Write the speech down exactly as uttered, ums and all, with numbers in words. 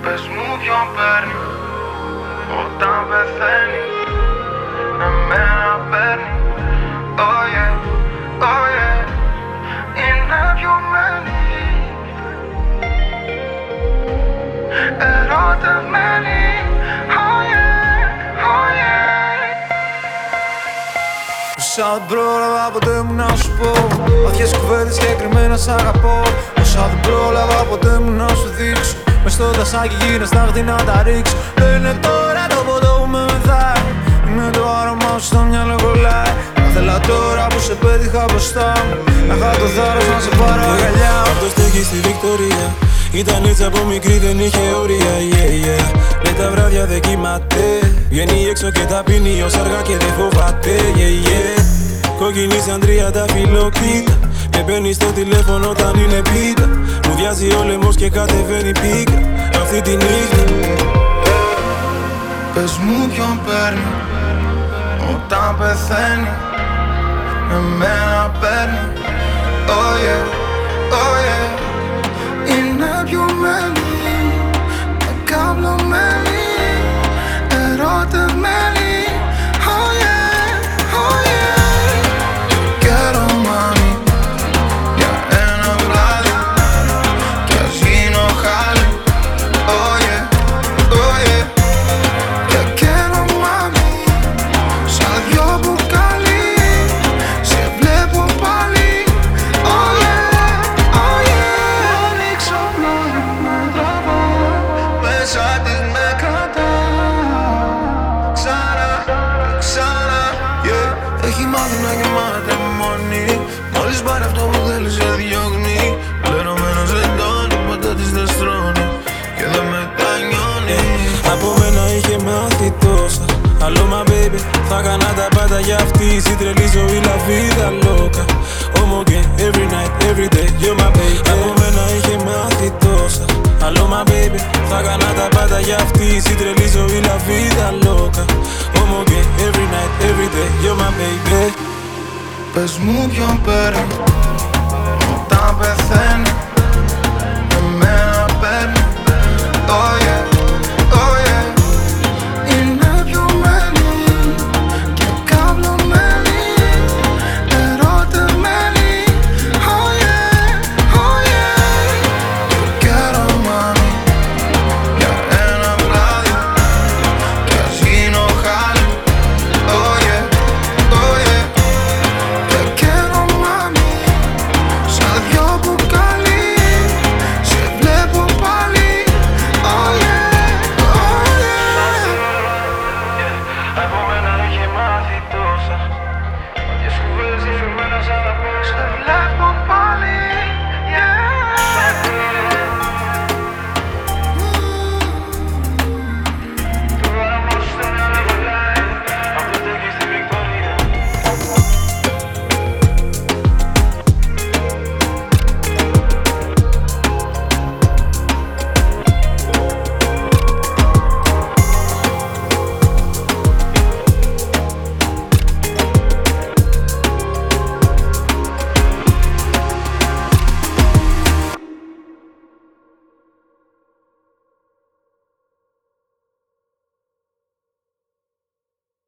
Πες μου ποιον παίρνει όταν πεθαίνει, εμένα παίρνει. Oh yeah, oh yeah, είναι πιωμένη, ερωτευμένη. Oh yeah, oh yeah. Όσα δεν πρόλαβα ποτέ μου να σου πω, βαθιές κουβέντες και κρυμμένα σ' αγαπώ. Όσα δεν πρόλαβα ποτέ μου να σου δείξω, μες στο δασάκι γίνα στάχτη να τα ρίξω. Δεν είναι τώρα το ποτό που με μεθάει, είναι το άρωμά σου στο μυαλό κολλάει. Θα θέλα τώρα που σε πέτυχα μπροστά μου, να είχα το θάρρος να σε πάρω αγκαλιά. Απ' το στέκι στη Βικτωρία, ήταν έτσι από μικρή, δεν είχε όρια, yeah, yeah. Λέει τα βράδια δεν κοιμάται, βγαίνει έξω και τα πίνει ως αργά και δεν φοβάται, yeah, yeah. Κόκκινη σαν τριάντα φιλοκύτα, με παίρνει στο τηλέφωνο όταν είναι πίτα. Μου βιάζει ο λαιμός και κατεβαίνει πίκρα αυτή τη νύχτα. Πες μου ποιον παίρνει όταν πεθαίνει, εμένα παίρνει. Oh yeah, oh yeah, είναι πιωμένη, εκαπλωμένη, ερωτευμένη. Oh yeah, oh yeah. Καιρό μάνι για ένα βράδυ κι ας γίνω χάλι. Oh yeah, oh yeah. Και καιρό μάνι σαν δυο μπουκάλι, σε βλέπω πάλι. Oh yeah, oh yeah. Ανοίξω πλώρη με τραβά, μέσα της με κρατά. Ξανά, ξανά, yeah. Έχει μάθει να γεμάται μόνη, μόλις πάρει αυτό που θέλει σε διώχνει. Λερωμένος εντώνει, ποτέ της δεν στρώνει και δεν μετανιώνει. Από μένα είχε μάθει τόσα, αλλό μα baby, θα κάνα τα πάντα για αυτή. Στη τρελή ζωή la vida loca, Homo again, every night, every day, you're my baby. Από μένα είχε μάθει τόσα, αλλό μα baby, θα κάνα τα πάντα για αυτή. Στη τρελή ζωή la vida loca, Homo again, every night, every day, you're my baby. Πες μου ποιον παίρνει όταν πεθαίνει,